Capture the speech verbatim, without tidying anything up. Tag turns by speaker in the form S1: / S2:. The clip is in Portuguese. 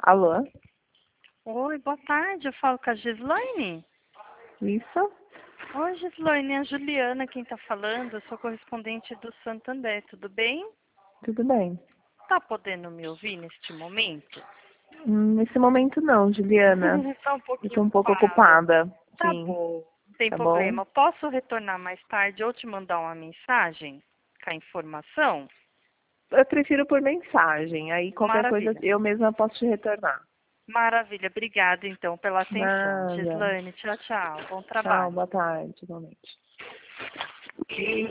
S1: Alô?
S2: Oi, boa tarde. Eu falo com a Gislaine.
S1: Isso?
S2: Oi, Gislaine, é a Juliana quem está falando. Eu sou correspondente do Santander, tudo bem?
S1: Tudo bem.
S2: Tá podendo me ouvir neste momento?
S1: Hum, Nesse momento não, Juliana.
S2: Tá um
S1: Eu
S2: pouquinho
S1: tô um pouco
S2: ocupada.
S1: ocupada.
S2: Tá
S1: Sim.
S2: bom. Tem
S1: Tá bom?
S2: problema. Posso retornar mais tarde ou te mandar uma mensagem com a informação?
S1: Eu prefiro por mensagem. Aí qualquer coisa
S2: Maravilha.
S1: eu mesma posso te retornar.
S2: Maravilha. Obrigada, então, pela atenção.
S1: Nada.
S2: Gislaine, tchau, tchau. Bom
S1: Tchau,
S2: trabalho.
S1: boa tarde, igualmente.